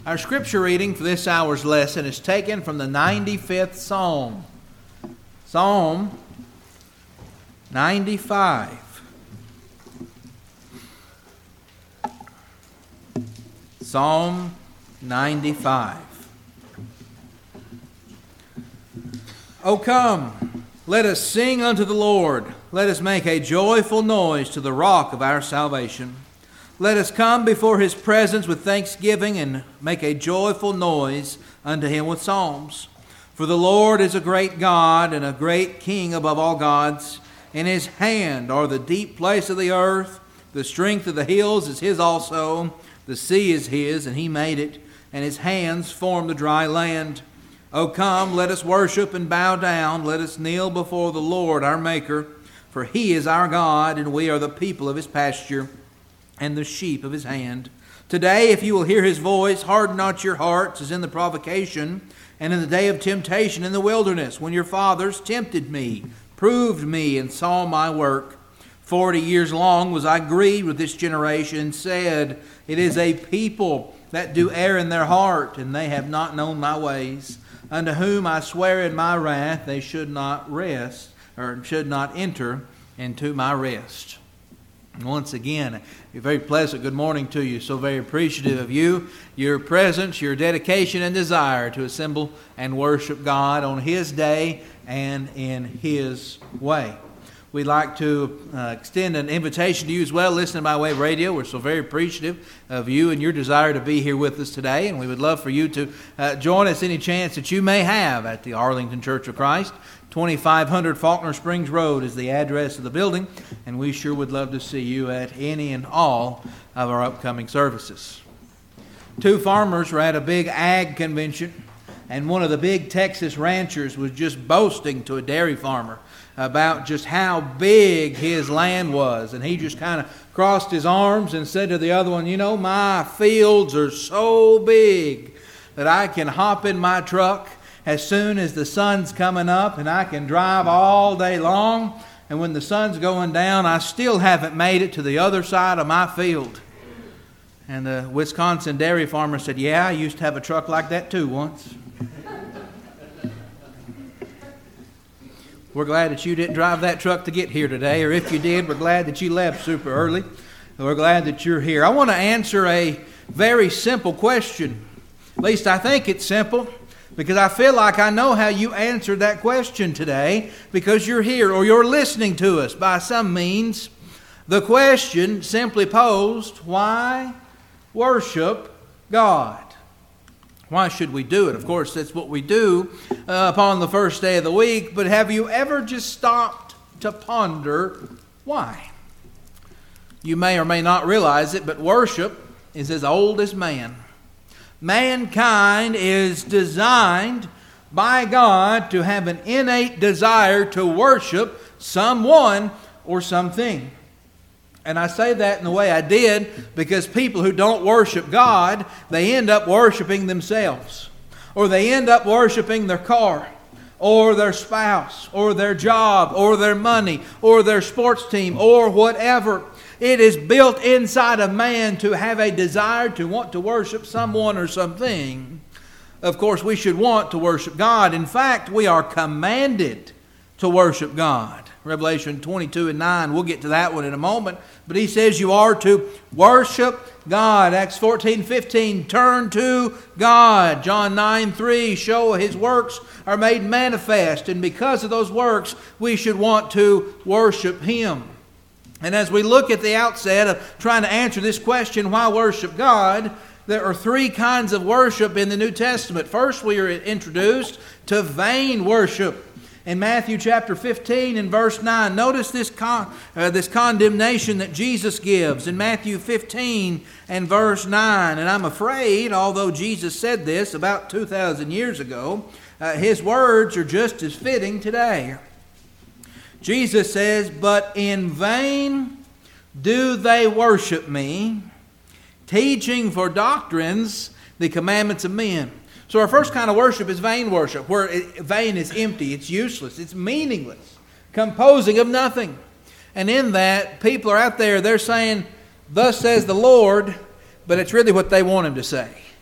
Our scripture reading for this hour's lesson is taken from the 95th Psalm. Psalm 95. Psalm 95. O come, let us sing unto the Lord. Let us make a joyful noise to the rock of our salvation. Let us come before His presence with thanksgiving and make a joyful noise unto Him with psalms. For the Lord is a great God and a great King above all gods. In His hand are the deep places of the earth. The strength of the hills is His also. The sea is His, and He made it, and His hands formed the dry land. O come, let us worship and bow down. Let us kneel before the Lord our Maker. For He is our God, and we are the people of His pasture, and the sheep of His hand. Today, if you will hear His voice, harden not your hearts as in the provocation, and in the day of temptation in the wilderness, when your fathers tempted me, proved me, and saw my work. 40 years long was I grieved with this generation, and said, It is a people that do err in their heart, and they have not known my ways. Unto whom I swear in my wrath, they should not rest, or should not enter into my rest. Once again, a very pleasant good morning to you. So very appreciative of you, your presence, your dedication and desire to assemble and worship God on His day and in His way. We'd like to extend an invitation to you as well, listening by way of radio. We're so very appreciative of you and your desire to be here with us today. And we would love for you to join us any chance that you may have at the Arlington Church of Christ. 2500 Faulkner Springs Road is the address of the building. And we sure would love to see you at any and all of our upcoming services. Two farmers were at a big ag convention. And one of the big Texas ranchers was just boasting to a dairy farmer about just how big his land was. And he just kind of crossed his arms and said to the other one, You know, my fields are so big that I can hop in my truck as soon as the sun's coming up, and I can drive all day long. And when the sun's going down, I still haven't made it to the other side of my field. And the Wisconsin dairy farmer said, Yeah, I used to have a truck like that too once. We're glad that you didn't drive that truck to get here today, or if you did, we're glad that you left super early. We're glad that you're here. I want to answer a very simple question. At least I think it's simple, because I feel like I know how you answered that question today, because you're here or you're listening to us by some means. The question simply posed, why worship God? Why should we do it? Of course, that's what we do upon the first day of the week. But have you ever just stopped to ponder why? You may or may not realize it, but worship is as old as man. Mankind is designed by God to have an innate desire to worship someone or something. And I say that in the way I did because people who don't worship God, they end up worshiping themselves. Or they end up worshiping their car, or their spouse, or their job, or their money, or their sports team, or whatever. It is built inside of man to have a desire to want to worship someone or something. Of course, we should want to worship God. In fact, we are commanded to worship God. Revelation 22:9, we'll get to that one in a moment. But he says you are to worship God. Acts 14:15, turn to God. John 9:3, show His works are made manifest. And because of those works, we should want to worship Him. And as we look at the outset of trying to answer this question, why worship God, there are three kinds of worship in the New Testament. First, we are introduced to vain worship. In Matthew chapter 15 and verse 9, notice this condemnation that Jesus gives in Matthew 15 and verse 9. And I'm afraid, although Jesus said this about 2,000 years ago, His words are just as fitting today. Jesus says, But in vain do they worship me, teaching for doctrines the commandments of men. So our first kind of worship is vain worship, where vain is empty, it's useless, it's meaningless, composing of nothing. And in that, people are out there, they're saying, Thus says the Lord, but it's really what they want Him to say.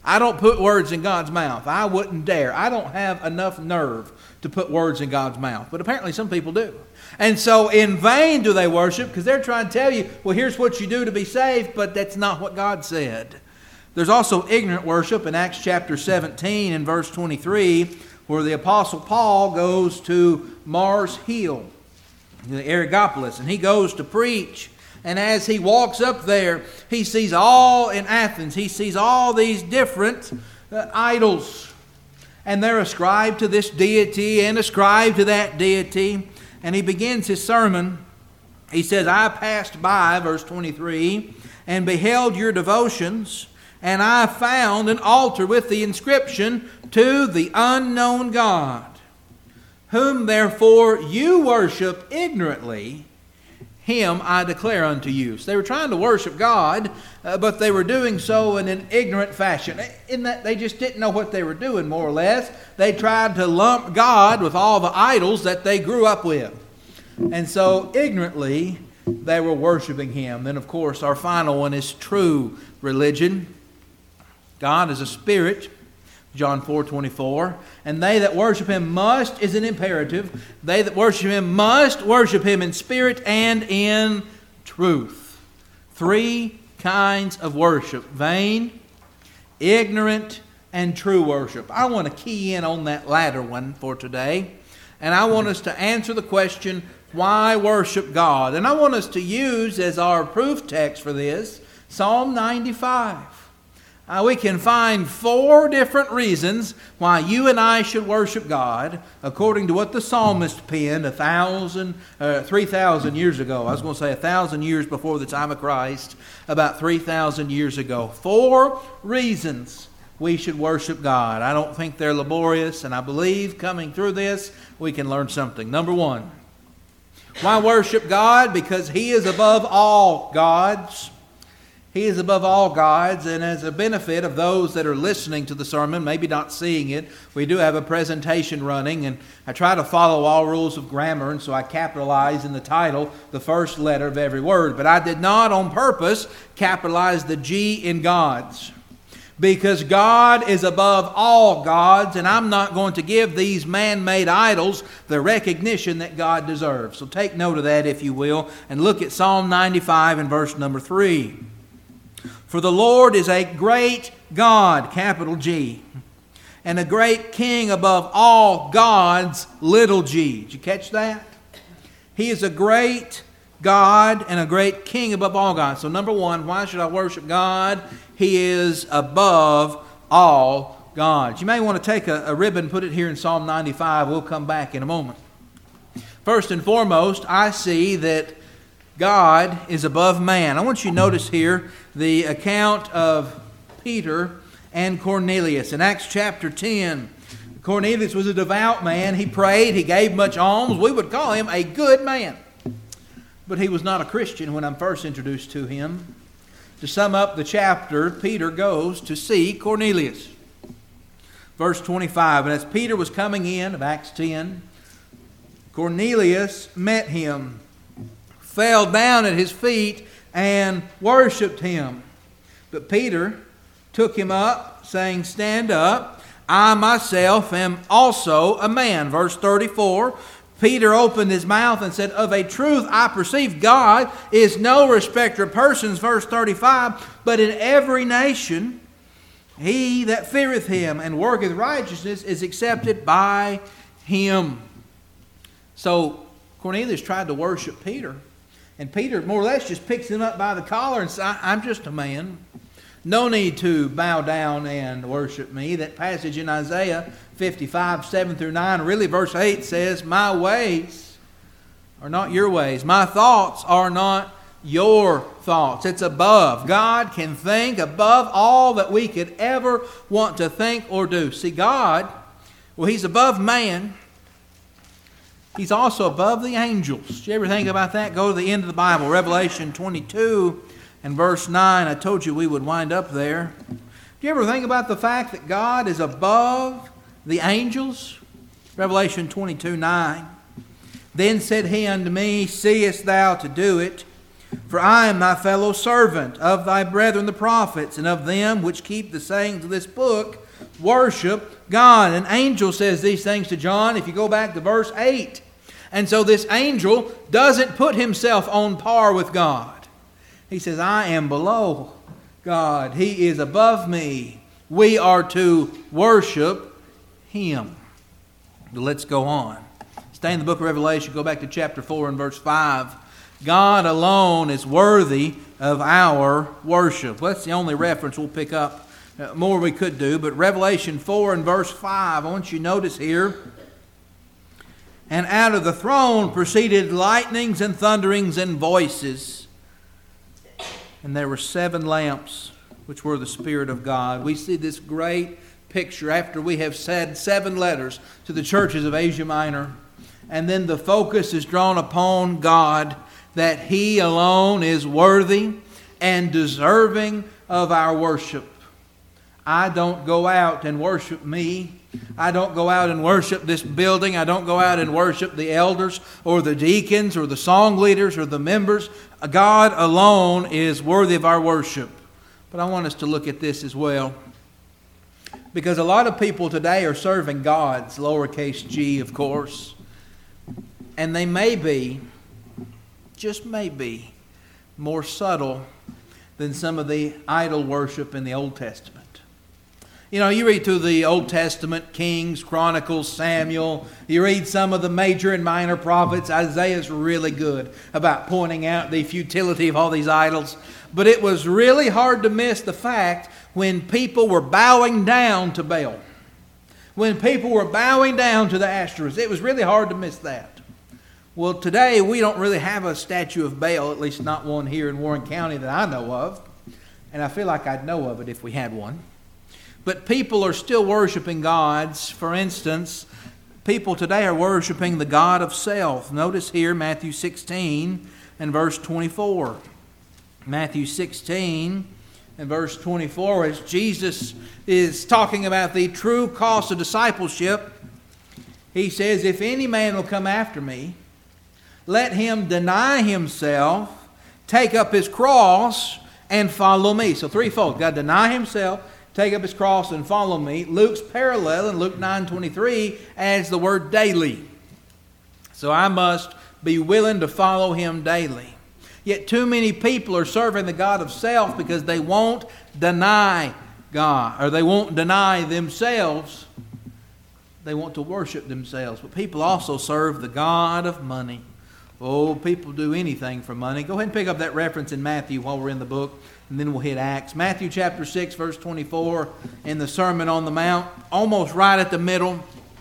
I don't put words in God's mouth. I wouldn't dare. I don't have enough nerve to put words in God's mouth. But apparently some people do. And so in vain do they worship, because they're trying to tell you, well, here's what you do to be saved, but that's not what God said. There's also ignorant worship in Acts chapter 17 and verse 23, where the Apostle Paul goes to Mars Hill, the Areopagus, and he goes to preach. And as he walks up there, he sees in Athens, he sees all these different idols. And they're ascribed to this deity and ascribed to that deity. And he begins his sermon. He says, I passed by, verse 23, and beheld your devotions, and I found an altar with the inscription, to the unknown God, whom therefore you worship ignorantly, him I declare unto you. So they were trying to worship God, but they were doing so in an ignorant fashion. In that they just didn't know what they were doing, more or less. They tried to lump God with all the idols that they grew up with. And so ignorantly they were worshiping Him. Then of course our final one is true religion. God is a spirit, John 4:24. And they that worship Him must, is an imperative, they that worship Him must worship Him in spirit and in truth. 3 kinds of worship: vain, ignorant, and true worship. I want to key in on that latter one for today. And I want us to answer the question, why worship God? And I want us to use as our proof text for this, Psalm 95. We can find 4 different reasons why you and I should worship God, according to what the psalmist penned 3,000 years ago. I was going to say 1,000 years before the time of Christ, about 3,000 years ago. 4 reasons we should worship God. I don't think they're laborious, and I believe coming through this, we can learn something. Number 1, why worship God? Because He is above all gods. He is above all gods, and as a benefit of those that are listening to the sermon, maybe not seeing it, we do have a presentation running, and I try to follow all rules of grammar, and so I capitalize in the title the first letter of every word. But I did not on purpose capitalize the G in gods, because God is above all gods, and I'm not going to give these man-made idols the recognition that God deserves. So take note of that, if you will, and look at Psalm 95 and verse number 3. For the Lord is a great God, capital G, and a great King above all gods, little g. Did you catch that? He is a great God and a great King above all gods. So number 1, why should I worship God? He is above all gods. You may want to take a ribbon, put it here in Psalm 95. We'll come back in a moment. First and foremost, I see that God is above man. I want you to notice here the account of Peter and Cornelius. In Acts chapter 10, Cornelius was a devout man. He prayed. He gave much alms. We would call him a good man. But he was not a Christian when I'm first introduced to him. To sum up the chapter, Peter goes to see Cornelius. Verse 25, and as Peter was coming in of Acts 10, Cornelius met him, fell down at his feet, and worshipped him. But Peter took him up, saying, Stand up, I myself am also a man. Verse 34, Peter opened his mouth and said, Of a truth I perceive God is no respecter of persons. Verse 35, but in every nation he that feareth him and worketh righteousness is accepted by him. So Cornelius tried to worship Peter. And Peter more or less just picks him up by the collar and says, I'm just a man. No need to bow down and worship me. That passage in Isaiah 55, 7 through 9, really verse 8 says, My ways are not your ways. My thoughts are not your thoughts. It's above. God can think above all that we could ever want to think or do. See, God, well, He's above man. He's also above the angels. Did you ever think about that? Go to the end of the Bible, Revelation 22 and verse 9. I told you we would wind up there. Do you ever think about the fact that God is above the angels? Revelation 22, 9. Then said he unto me, Seest thou to do it? For I am thy fellow servant, of thy brethren the prophets, and of them which keep the sayings of this book, worship God. An angel says these things to John, if you go back to verse 8. And so this angel doesn't put himself on par with God. He says, I am below God. He is above me. We are to worship Him. Let's go on. Stay in the book of Revelation. Go back to chapter 4 and verse 5. God alone is worthy of our worship. Well, that's the only reference we'll pick up. More we could do, but Revelation 4 and verse 5, I want you to notice here. And out of the throne proceeded lightnings and thunderings and voices. And there were 7 lamps, which were the Spirit of God. We see this great picture after we have said 7 letters to the churches of Asia Minor. And then the focus is drawn upon God, that He alone is worthy and deserving of our worship. I don't go out and worship me. I don't go out and worship this building. I don't go out and worship the elders or the deacons or the song leaders or the members. God alone is worthy of our worship. But I want us to look at this as well. Because a lot of people today are serving gods, lowercase g, of course. And they may be, just may be, more subtle than some of the idol worship in the Old Testament. You know, you read through the Old Testament, Kings, Chronicles, Samuel. You read some of the major and minor prophets. Isaiah's really good about pointing out the futility of all these idols. But it was really hard to miss the fact when people were bowing down to Baal. When people were bowing down to the Ashtoreths. It was really hard to miss that. Well, today we don't really have a statue of Baal, at least not one here in Warren County that I know of. And I feel like I'd know of it if we had one. But people are still worshiping gods. For instance, people today are worshiping the god of self. Notice here Matthew 16 and verse 24. Matthew 16 and verse 24, as Jesus is talking about the true cost of discipleship, He says, if any man will come after me, let him deny himself, take up his cross, and follow me. So threefold. Got to deny himself, take up his cross, and follow me. Luke's parallel in Luke 9:23 adds the word daily. So I must be willing to follow Him daily. Yet too many people are serving the god of self because they won't deny God, or they won't deny themselves. They want to worship themselves. But people also serve the god of money. Oh, people do anything for money. Go ahead and pick up that reference in Matthew while we're in the book, and then we'll hit Acts. Matthew chapter 6, verse 24, in the Sermon on the Mount, almost right at the middle,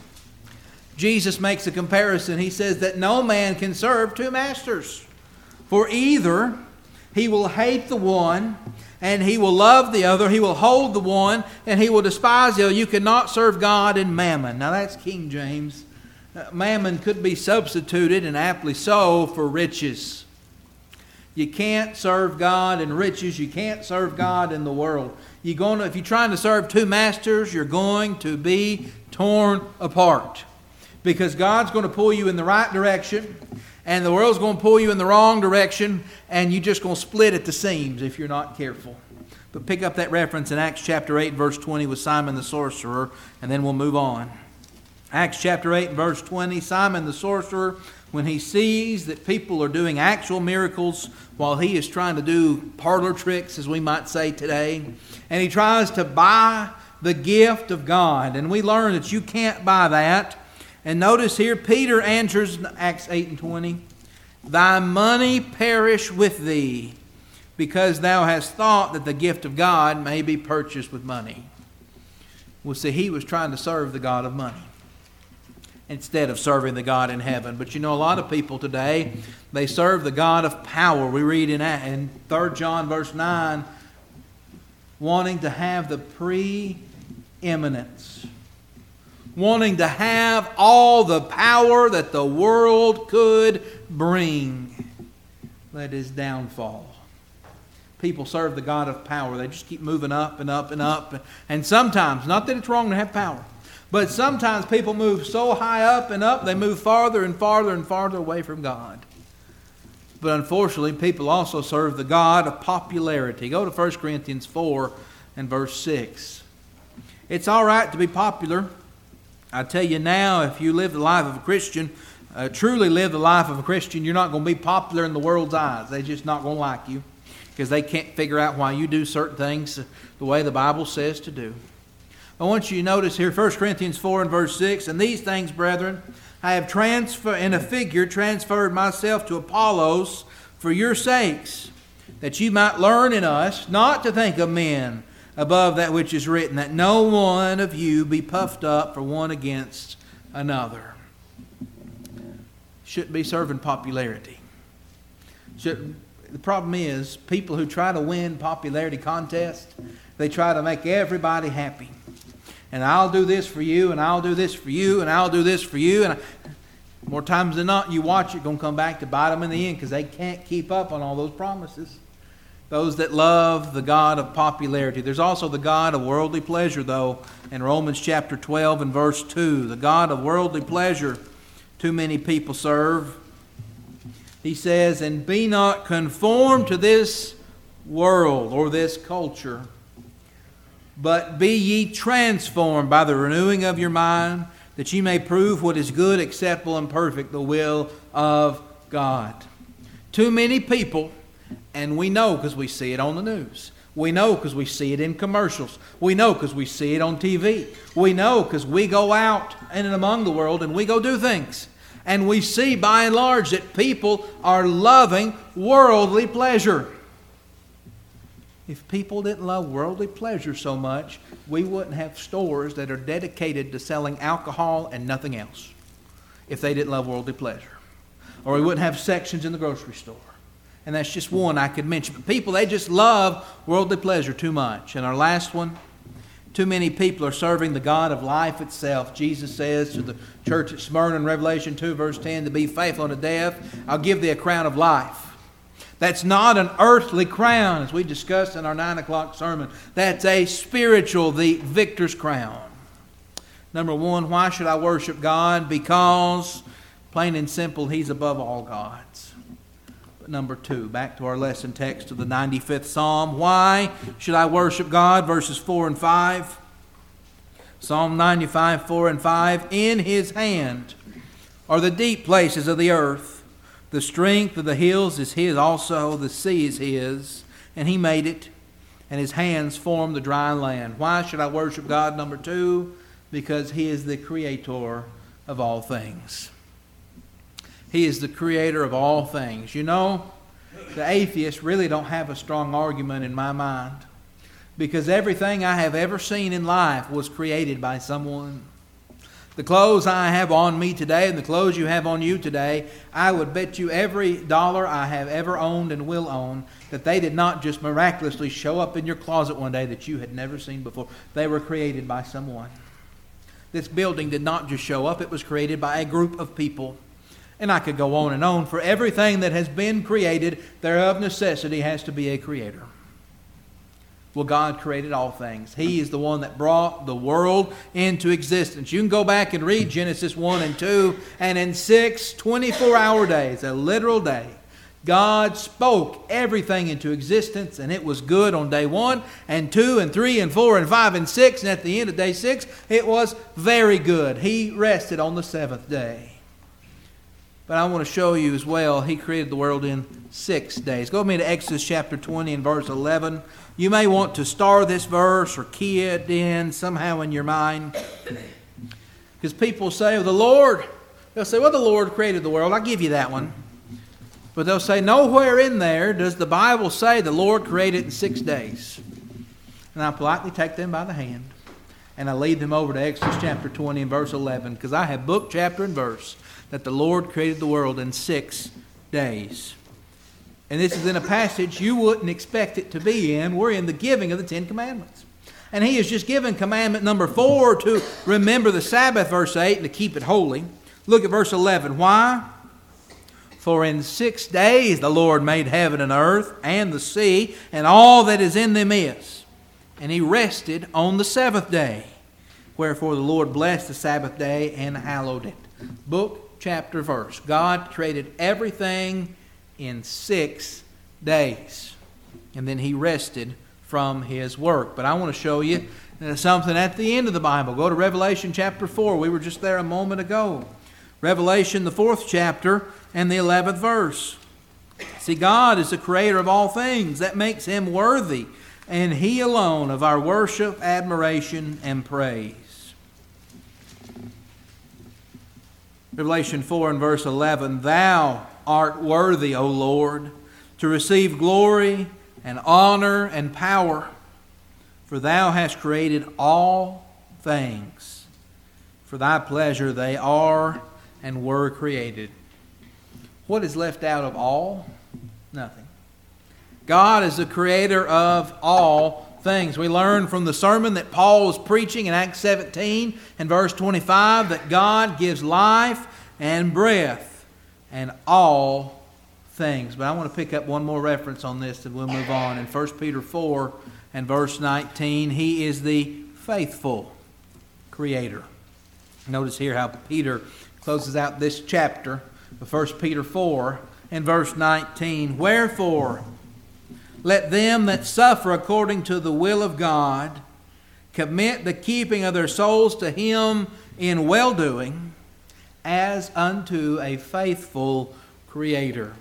Jesus makes a comparison. He says that no man can serve 2 masters. For either he will hate the one, and he will love the other. He will hold the one, and he will despise the other. You cannot serve God and mammon. Now that's King James. Mammon could be substituted, and aptly so, for riches. You can't serve God and riches. You can't serve God in the world. If you're trying to serve 2 masters, you're going to be torn apart. Because God's going to pull you in the right direction, and the world's going to pull you in the wrong direction, and you're just going to split at the seams if you're not careful. But pick up that reference in Acts chapter 8, verse 20 with Simon the sorcerer, and then we'll move on. Acts chapter 8 and verse 20, Simon the sorcerer, when he sees that people are doing actual miracles while he is trying to do parlor tricks, as we might say today, and he tries to buy the gift of God. And we learn that you can't buy that. And notice here, Peter answers in Acts 8 and 20, thy money perish with thee, because thou hast thought that the gift of God may be purchased with money. Well, see, he was trying to serve the God of money instead of serving the God in heaven. But you know, a lot of people today, they serve the God of power. We read in 3 John verse 9, wanting to have the preeminence, wanting to have all the power that the world could bring. That is downfall. People serve the God of power. They just keep moving up and up and up. And sometimes, not that it's wrong to have power, but sometimes people move so high up and up, they move farther and farther and farther away from God. But unfortunately, people also serve the god of popularity. Go to 1 Corinthians 4 and verse 6. It's all right to be popular. I tell you now, if you live the life of a Christian, truly live the life of a Christian, you're not going to be popular in the world's eyes. They're just not going to like you because they can't figure out why you do certain things the way the Bible says to do. I want you to notice here 1 Corinthians 4 and verse 6, and these things, brethren, I have in a figure transferred myself to Apollos for your sakes, that you might learn in us not to think of men above that which is written, that no one of you be puffed up for one against another. Shouldn't be serving popularity. The problem is, people who try to win popularity contests, they try to make everybody happy. And I'll do this for you, and I'll do this for you, and I'll do this for you. And more times than not, you watch it going to come back to bite them in the end because they can't keep up on all those promises. Those that love the god of popularity. There's also the god of worldly pleasure, though, in Romans chapter 12 and verse 2. The god of worldly pleasure too many people serve. He says, and be not conformed to this world or this culture, but be ye transformed by the renewing of your mind, that ye may prove what is good, acceptable, and perfect, the will of God. Too many people, and we know because we see it on the news. We know because we see it in commercials. We know because we see it on TV. We know because we go out in and among the world and we go do things. And we see by and large that people are loving worldly pleasure. If people didn't love worldly pleasure so much, we wouldn't have stores that are dedicated to selling alcohol and nothing else. If they didn't love worldly pleasure. Or we wouldn't have sections in the grocery store. And that's just one I could mention. But people, they just love worldly pleasure too much. And our last one, too many people are serving the God of life itself. Jesus says to the church at Smyrna in Revelation 2 verse 10, to be faithful unto death, I'll give thee a crown of life. That's not an earthly crown, as we discussed in our 9 o'clock sermon. That's a spiritual, the victor's crown. Number one, why should I worship God? Because, plain and simple, He's above all gods. But number two, back to our lesson text of the 95th Psalm. Why should I worship God? Verses 4 and 5. Psalm 95, 4 and 5. In His hand are the deep places of the earth. The strength of the hills is His also. The sea is His, and He made it, and His hands formed the dry land. Why should I worship God? Number two, because He is the creator of all things. He is the creator of all things. You know, the atheists really don't have a strong argument in my mind, because everything I have ever seen in life was created by someone. The clothes I have on me today and the clothes you have on you today, I would bet you every dollar I have ever owned and will own that they did not just miraculously show up in your closet one day that you had never seen before. They were created by someone. This building did not just show up. It was created by a group of people. And I could go on and on. For everything that has been created, there of necessity has to be a creator. Well, God created all things. He is the one that brought the world into existence. You can go back and read Genesis 1 and 2, and in 6 24-hour days, a literal day, God spoke everything into existence, and it was good on day 1 and 2 and 3 and 4 and 5 and 6, and at the end of day 6, it was very good. He rested on the 7th day. But I want to show you as well, He created the world in 6 days. Go with me to Exodus chapter 20 and verse 11. You may want to star this verse or key it in somehow in your mind. Because people say, the Lord, they'll say, well, the Lord created the world. I'll give you that one. But they'll say, nowhere in there does the Bible say the Lord created in 6 days. And I politely take them by the hand and I lead them over to Exodus chapter 20 and verse 11. Because I have book, chapter, and verse that the Lord created the world in 6 days. And this is in a passage you wouldn't expect it to be in. We're in the giving of the 10 Commandments. And He has just given commandment number 4 to remember the Sabbath, verse 8, and to keep it holy. Look at verse 11. Why? For in 6 days the Lord made heaven and earth and the sea and all that is in them is. And He rested on the 7th day. Wherefore the Lord blessed the Sabbath day and hallowed it. Book, chapter, verse. God created everything in 6 days. And then He rested from His work. But I want to show you something at the end of the Bible. Go to Revelation chapter 4. We were just there a moment ago. Revelation, the 4th chapter and the 11th verse. See, God is the creator of all things. That makes Him worthy, and He alone, of our worship, admiration, and praise. Revelation 4 and verse 11. Thou art worthy, O Lord, to receive glory and honor and power, for Thou hast created all things. For Thy pleasure they are and were created. What is left out of all? Nothing. God is the creator of all things. We learn from the sermon that Paul was preaching in Acts 17 and verse 25 that God gives life and breath and all things. But I want to pick up one more reference on this and we'll move on. In 1 Peter 4 and verse 19, He is the faithful creator. Notice here how Peter closes out this chapter of 1 Peter 4 and verse 19. Wherefore, let them that suffer according to the will of God commit the keeping of their souls to Him in well-doing as unto a faithful Creator.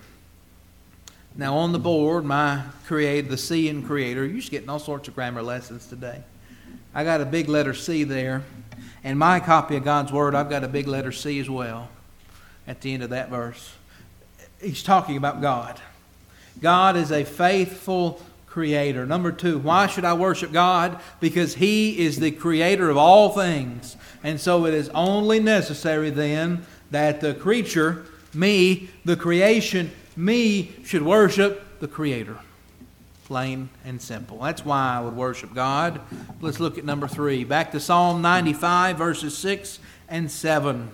Now on the board, my creator, the C in Creator, you're just getting all sorts of grammar lessons today. I got a big letter C there. And my copy of God's Word, I've got a big letter C as well at the end of that verse. He's talking about God. God is a faithful creator. Number 2, why should I worship God? Because He is the creator of all things. And so it is only necessary then that the creature, me, the creation, me, should worship the Creator. Plain and simple. That's why I would worship God. Let's look at number 3. Back to Psalm 95, verses 6 and 7.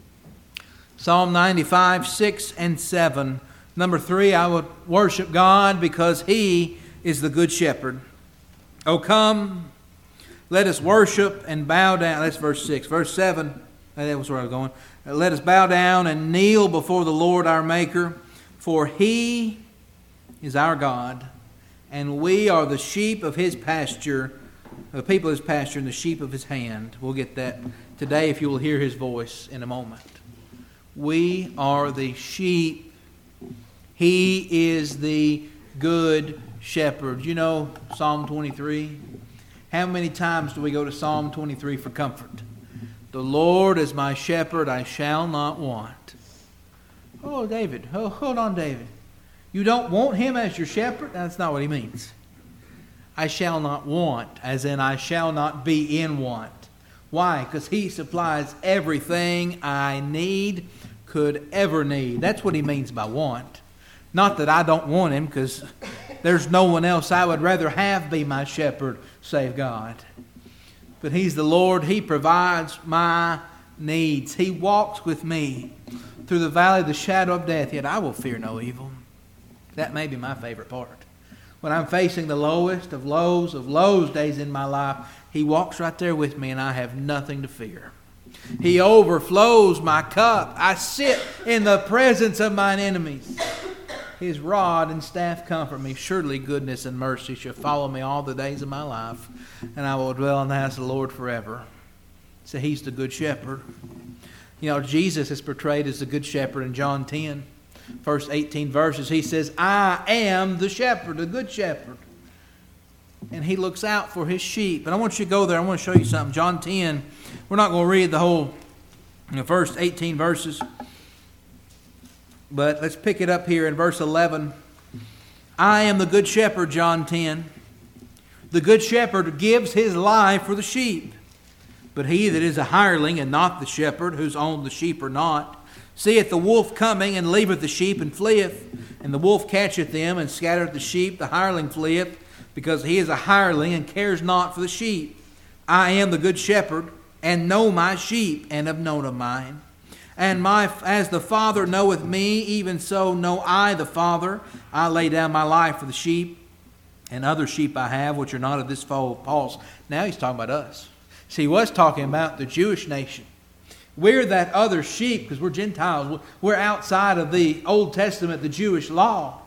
Psalm 95, 6 and 7. Number 3, I would worship God because He is the good shepherd. Oh, come, let us worship and bow down. That's verse 6. Verse 7, that was where I was going. Let us bow down and kneel before the Lord our Maker, for He is our God, and we are the sheep of His pasture, the people of His pasture, and the sheep of His hand. We'll get that today if you will hear His voice in a moment. We are the sheep. He is the good shepherd. You know Psalm 23? How many times do we go to Psalm 23 for comfort? The Lord is my shepherd, I shall not want. Oh, David. Oh, hold on, David. You don't want Him as your shepherd? That's not what he means. I shall not want, as in I shall not be in want. Why? Because He supplies everything I could ever need. That's what He means by want. Not that I don't want Him, because there's no one else I would rather have be my shepherd save God. But He's the Lord. He provides my needs. He walks with me through the valley of the shadow of death, yet I will fear no evil. That may be my favorite part. When I'm facing the lowest of lows days in my life, He walks right there with me and I have nothing to fear. He overflows my cup. I sit in the presence of mine enemies. His rod and staff comfort me. Surely goodness and mercy shall follow me all the days of my life, and I will dwell in the house of the Lord forever. So He's the good shepherd. You know, Jesus is portrayed as the good shepherd in John 10. First 18 verses, He says, I am the shepherd, the good shepherd. And He looks out for His sheep. And I want you to go there. I want to show you something. John 10. We're not going to read the whole first 18 verses. But let's pick it up here in verse 11. I am the good shepherd, John 10. The good shepherd gives his life for the sheep. But he that is a hireling and not the shepherd, whose own the sheep are not, seeth the wolf coming, and leaveth the sheep, and fleeth. And the wolf catcheth them, and scattereth the sheep. The hireling fleeth, because he is a hireling, and cares not for the sheep. I am the good shepherd, and know my sheep, and have known of mine. And as the Father knoweth me, even so know I the Father. I lay down my life for the sheep, and other sheep I have, which are not of this fold. Paul's now he's talking about us. See, he was talking about the Jewish nation. We're that other sheep because we're Gentiles. We're outside of the Old Testament, the Jewish law.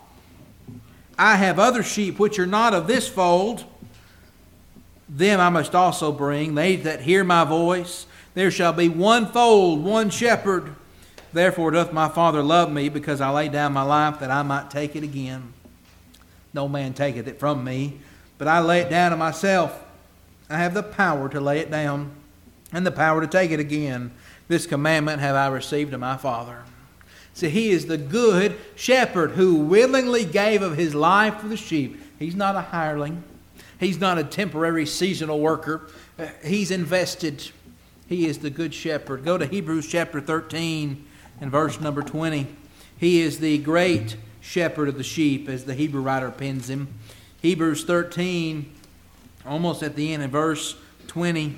I have other sheep which are not of this fold. Them I must also bring, they that hear my voice. There shall be one fold, one shepherd. Therefore doth my Father love me, because I lay down my life that I might take it again. No man taketh it from me, but I lay it down of myself. I have the power to lay it down, and the power to take it again. This commandment have I received of my Father. See, He is the good shepherd who willingly gave of His life for the sheep. He's not a hireling. He's not a temporary seasonal worker. He's invested. He is the good shepherd. Go to Hebrews chapter 13 and verse number 20. He is the great shepherd of the sheep, as the Hebrew writer pens him. Hebrews 13, almost at the end in verse 20.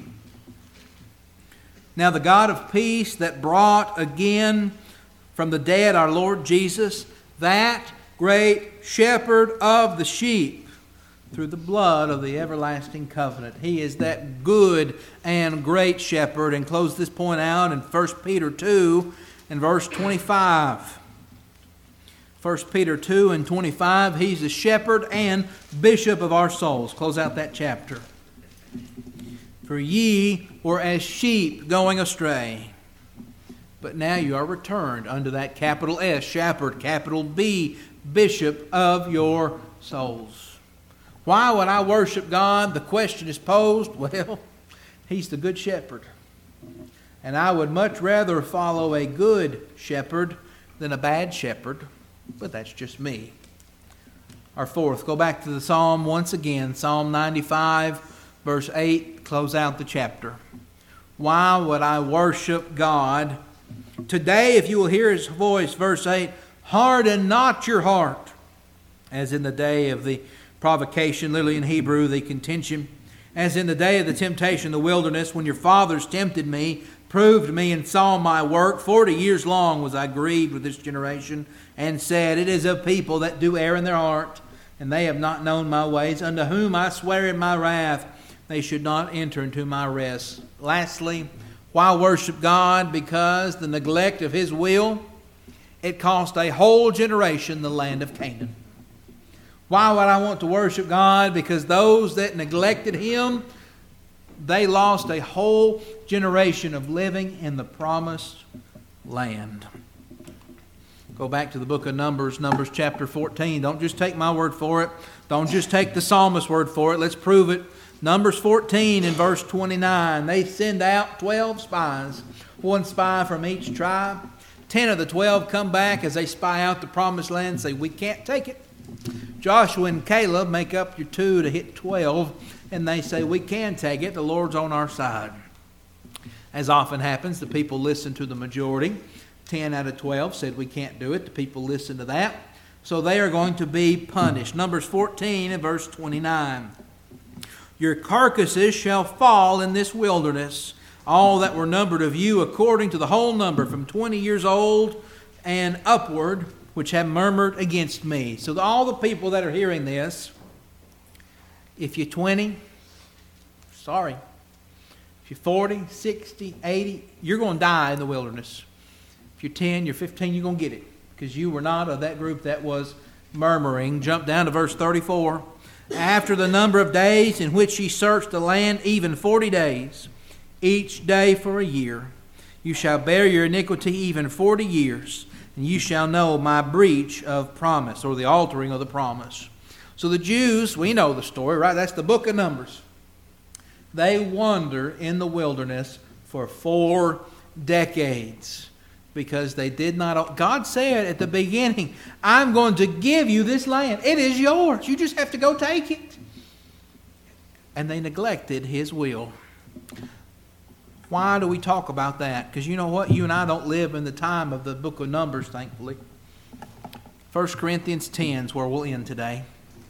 Now the God of peace that brought again from the dead our Lord Jesus, that great shepherd of the sheep, through the blood of the everlasting covenant. He is that good and great shepherd. And close this point out in 1 Peter 2 and verse 25. 1 Peter 2 and 25, He's the shepherd and bishop of our souls. Close out that chapter. For ye were as sheep going astray, but now you are returned unto that capital S, shepherd, capital B, bishop of your souls. Why would I worship God? The question is posed. Well, He's the good shepherd. And I would much rather follow a good shepherd than a bad shepherd. But that's just me. Our fourth, go back to the psalm once again. Psalm 95, verse 8, close out the chapter. Why would I worship God? Today, if you will hear His voice, verse 8, harden not your heart, as in the day of the provocation, literally in Hebrew, the contention, as in the day of the temptation in the wilderness, when your fathers tempted me, proved me, and saw my work. 40 years long was I grieved with this generation, and said, it is a people that do err in their heart, and they have not known my ways, unto whom I swear in my wrath, they should not enter into my rest. Lastly, why worship God? Because the neglect of His will, it cost a whole generation the land of Canaan. Why would I want to worship God? Because those that neglected Him, they lost a whole generation of living in the promised land. Go back to the book of Numbers, Numbers chapter 14. Don't just take my word for it. Don't just take the psalmist's word for it. Let's prove it. Numbers 14 and verse 29. They send out 12 spies, one spy from each tribe. 10 of the 12 come back as they spy out the promised land and say, we can't take it. Joshua and Caleb make up your 2 to hit 12, and they say, we can take it. The Lord's on our side. As often happens, the people listen to the majority. 10 out of 12 said we can't do it. The people listen to that. So they are going to be punished. Numbers 14 and verse 29. Your carcasses shall fall in this wilderness, all that were numbered of you, according to the whole number, from 20 years old and upward, which have murmured against me. So all the people that are hearing this, if you're 20, sorry. If you're 40, 60, 80, you're going to die in the wilderness. If you're 10, you're 15, you're going to get it. Because you were not of that group that was murmuring. Jump down to verse 34. After the number of days in which ye searched the land, even 40 days, each day for a year, you shall bear your iniquity even 40 years, and you shall know my breach of promise, or the altering of the promise. So the Jews, we know the story, right? That's the book of Numbers. They wander in the wilderness for 4 decades because they did not. God said at the beginning, I'm going to give you this land. It is yours. You just have to go take it. And they neglected His will. Why do we talk about that? Because you know what? You and I don't live in the time of the book of Numbers, thankfully. 1 Corinthians 10 is where we'll end today.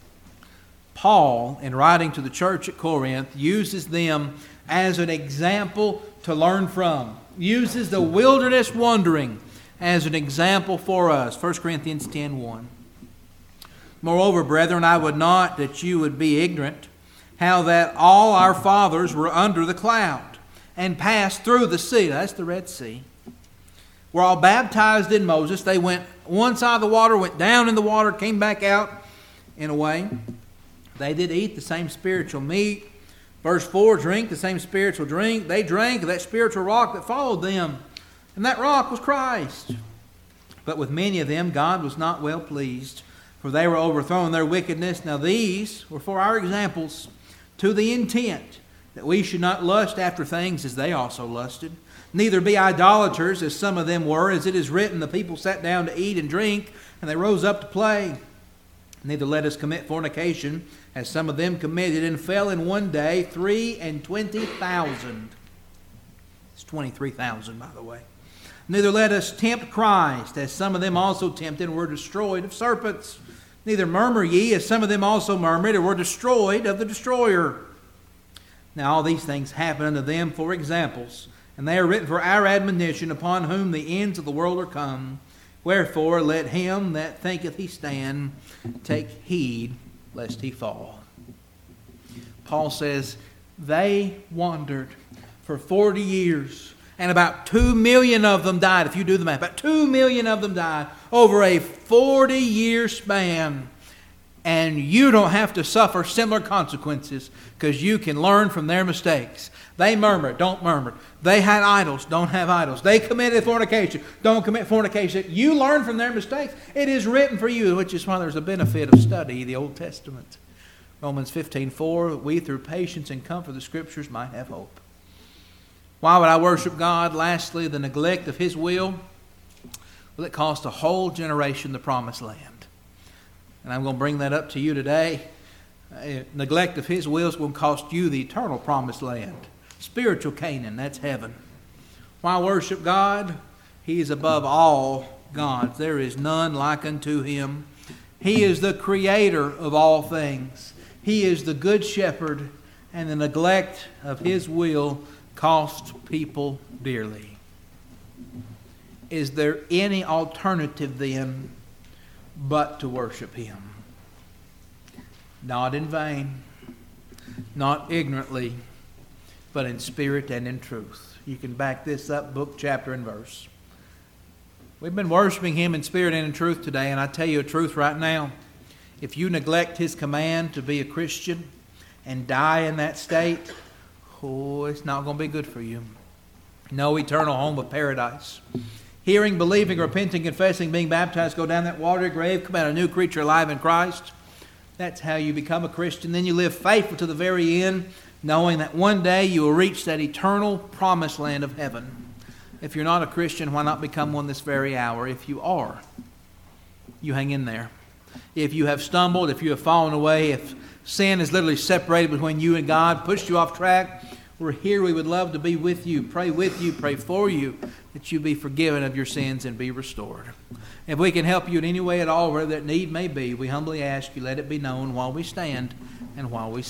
Paul, in writing to the church at Corinth, uses them as an example to learn from. Uses the wilderness wandering as an example for us. 1 Corinthians 10:1. Moreover, brethren, I would not that you would be ignorant how that all our fathers were under the cloud, and passed through the sea. That's the Red Sea. Were all baptized in Moses. They went one side of the water, went down in the water, came back out in a way. They did eat the same spiritual meat. Verse 4, drink the same spiritual drink. They drank of that spiritual rock that followed them, and that rock was Christ. But with many of them God was not well pleased, for they were overthrown in their wickedness. Now these were for our examples, to the intent that we should not lust after things as they also lusted, neither be idolaters as some of them were, as it is written, the people sat down to eat and drink, and they rose up to play. Neither let us commit fornication, as some of them committed, and fell in one day 23,000. It's 23,000, by the way. Neither let us tempt Christ, as some of them also tempted and were destroyed of serpents. Neither murmur ye, as some of them also murmured and were destroyed of the destroyer. Now all these things happen unto them for examples, and they are written for our admonition, upon whom the ends of the world are come. Wherefore let him that thinketh he stand take heed lest he fall. Paul says they wandered for 40 years, and about 2 million of them died. If you do the math, about 2 million of them died over a 40-year span. And you don't have to suffer similar consequences, because you can learn from their mistakes. They murmured, don't murmur. They had idols, don't have idols. They committed fornication, don't commit fornication. You learn from their mistakes. It is written for you, which is why there's a benefit of study the Old Testament. Romans 15:4, we through patience and comfort of the Scriptures might have hope. Why would I worship God? Lastly, the neglect of His will. Well, it cost a whole generation the promised land. And I'm going to bring that up to you today. Neglect of His will is going to cost you the eternal promised land. Spiritual Canaan, that's heaven. Why worship God? He is above all gods. There is none like unto Him. He is the creator of all things. He is the good shepherd, and the neglect of His will cost people dearly. Is there any alternative then but to worship Him? Not in vain, not ignorantly, but in spirit and in truth. You can back this up, book, chapter, and verse. We've been worshiping Him in spirit and in truth today, and I tell you a truth right now. If you neglect His command to be a Christian and die in that state, it's not going to be good for you. No eternal home of paradise. Hearing, believing, repenting, confessing, being baptized, go down that watery grave, come out a new creature alive in Christ. That's how you become a Christian. Then you live faithful to the very end, knowing that one day you will reach that eternal promised land of heaven. If you're not a Christian, why not become one this very hour? If you are, you hang in there. If you have stumbled, if you have fallen away, if sin is literally separated between you and God, pushed you off track, we're here. We would love to be with you, pray for you, that you be forgiven of your sins and be restored. If we can help you in any way at all, wherever that need may be, we humbly ask you, let it be known while we stand and while we